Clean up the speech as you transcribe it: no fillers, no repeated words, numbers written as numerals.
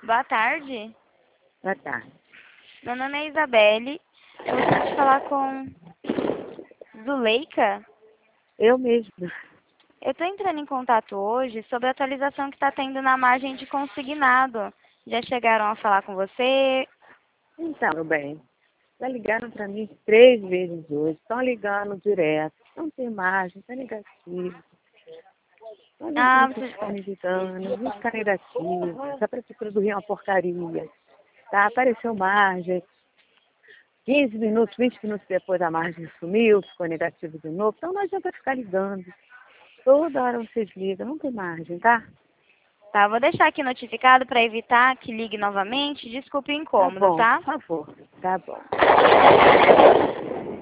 Boa tarde. Boa tarde. Meu nome é Isabelle. Eu gostaria de falar com Zuleika. Eu mesma. Eu estou entrando em contato hoje sobre a atualização que está tendo na margem de consignado. Já chegaram a falar com você? Então, meu bem, já ligaram para mim 3 vezes hoje. Estão ligando direto. Não tem margem, está negativo. Mas Ah, não você... ficar me ligando, não ficar negativo. Essa prefeitura do Rio é uma porcaria. Tá? Apareceu margem. 15 minutos, 20 minutos depois a margem sumiu, ficou negativo de novo. Então não adianta ficar ligando. Toda hora vocês ligam, não tem margem, tá? Tá, vou deixar aqui notificado para evitar que ligue novamente. Desculpe o Tá incômodo, bom, tá? por favor. Tá bom.